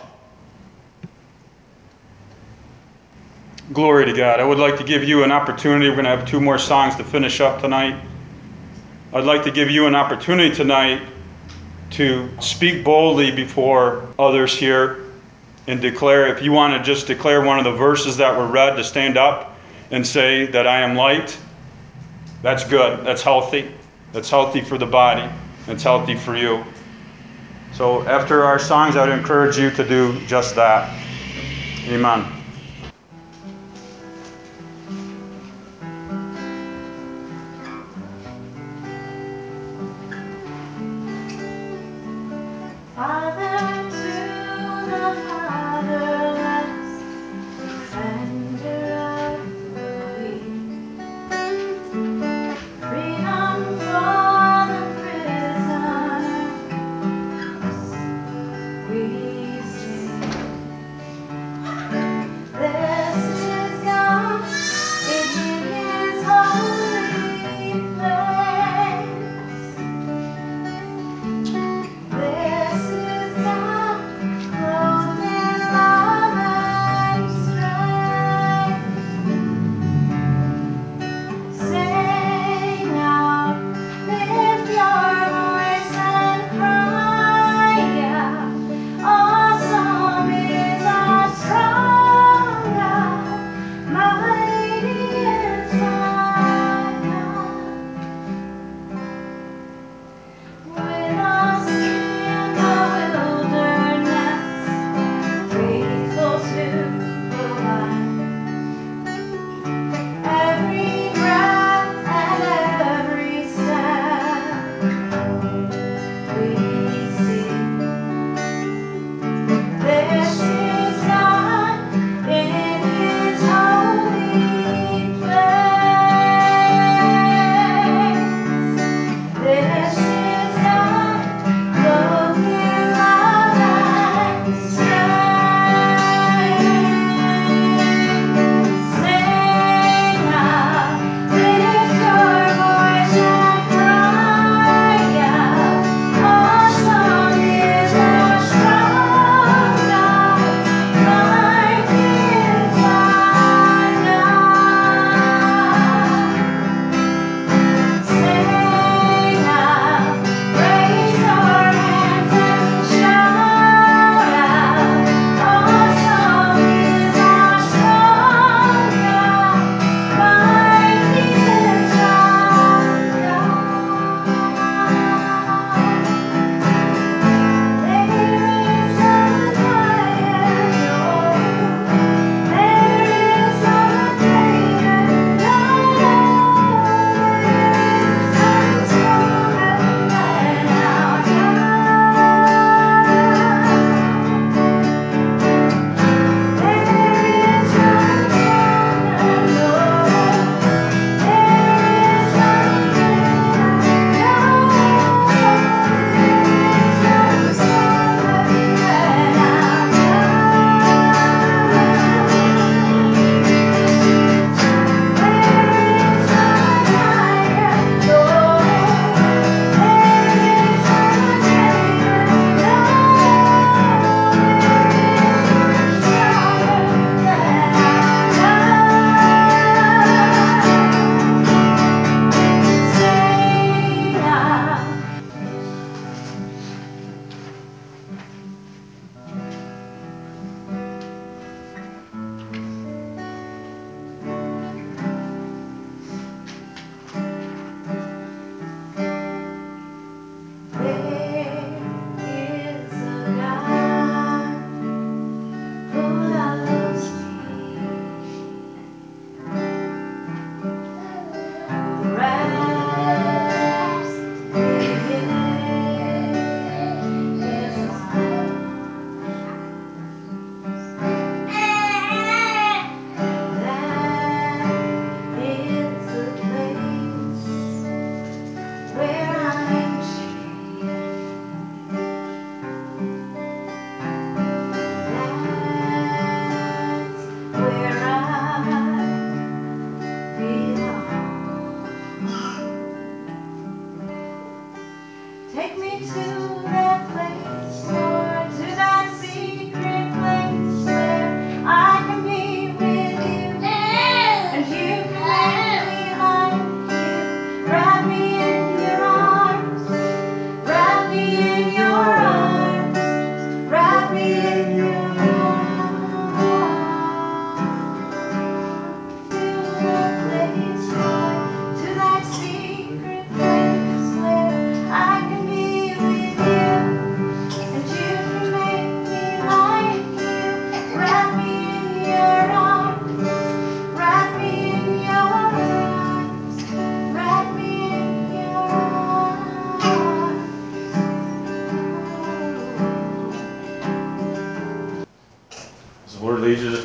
Glory to God. I would like to give you an opportunity. We're going to have 2 more songs to finish up tonight. I'd like to give you an opportunity tonight to speak boldly before others here and declare, if you want to just declare one of the verses that were read, to stand up and say that I am light. That's good. That's healthy. That's healthy for the body. That's healthy for you. So after our songs, I would encourage you to do just that. Amen. Father to the fatherless, defender of the weak, freedom for the prisoner, we sing.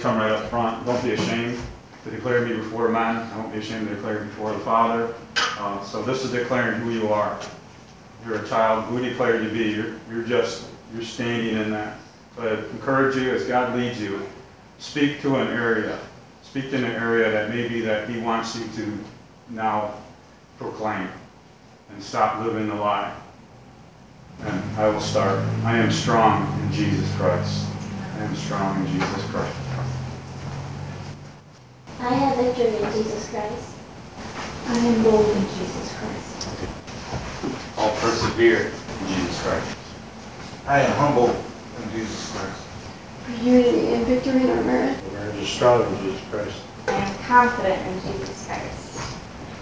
come right up front. Don't be ashamed to declare me before men. I won't be ashamed to declare before the Father. So this is declaring who you are. You're a child. Who declared you to be? You're standing in that. So I encourage you as God leads you, speak to an area. Speak in an area that maybe that He wants you to now proclaim and stop living the lie. And I will start. I am strong in Jesus Christ. I am strong in Jesus Christ. I have victory in Jesus Christ. I am bold in Jesus Christ. I'll persevere in Jesus Christ. I am humble in Jesus Christ. Unity and victory in our marriage. Marriage is strong in Jesus Christ. I am confident in Jesus Christ.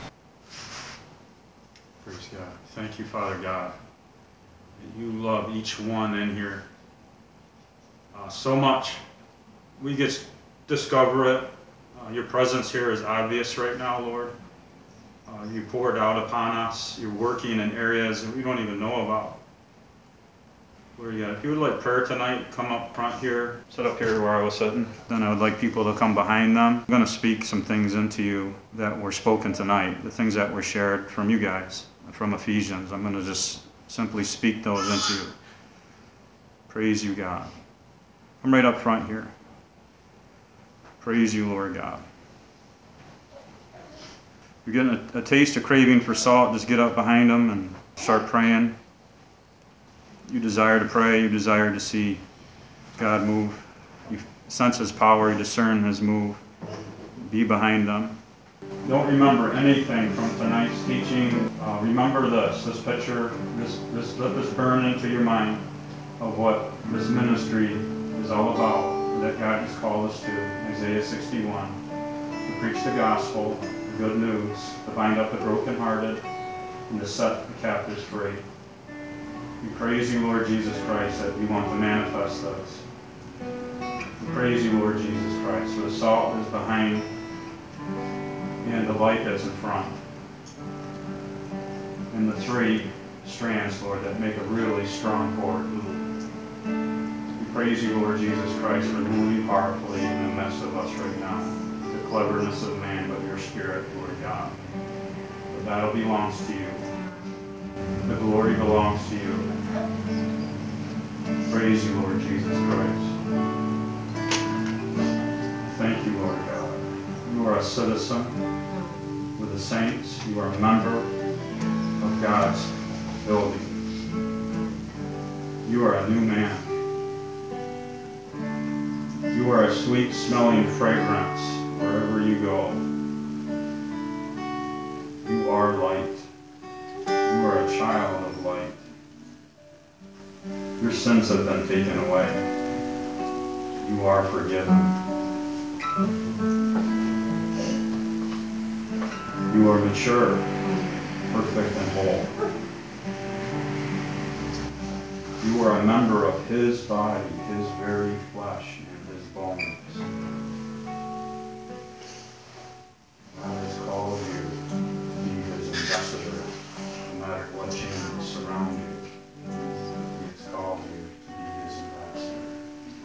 Praise God. Thank you, Father God. You love each one in here so much. We get discover it. Your presence here is obvious right now, Lord. You poured out upon us. You're working in areas that we don't even know about. Lord, if you would like prayer tonight, come up front here, sit up here where I was sitting. Then I would like people to come behind them. I'm going to speak some things into you that were spoken tonight, the things that were shared from you guys, from Ephesians. I'm going to just simply speak those into you. Praise you, God. I'm right up front here. Praise you, Lord God. You're getting a taste of craving for salt, just get up behind them and start praying. You desire to pray, you desire to see God move. You sense His power, you discern His move. Be behind them. Don't remember anything from tonight's teaching. Remember this picture, let this burn into your mind of what this ministry is all about, that God has called us to, Isaiah 61, to preach the gospel, the good news, to bind up the brokenhearted, and to set the captives free. We praise you, Lord Jesus Christ, that you want to manifest those. We praise you, Lord Jesus Christ, for the salt is behind and the light that's in front. And the three strands, Lord, that make a really strong cord. We praise you, Lord Jesus Christ, for moving powerfully in the midst of us right now. The cleverness of man, but your Spirit, Lord God. The battle belongs to you. The glory belongs to you. Praise you, Lord Jesus Christ. Thank you, Lord God. You are a citizen with the saints. You are a member of God's building. You are a new man. You are a sweet-smelling fragrance wherever you go. You are light. You are a child of light. Your sins have been taken away. You are forgiven. You are mature, perfect, and whole. You are a member of His body, His very flesh, and His bones.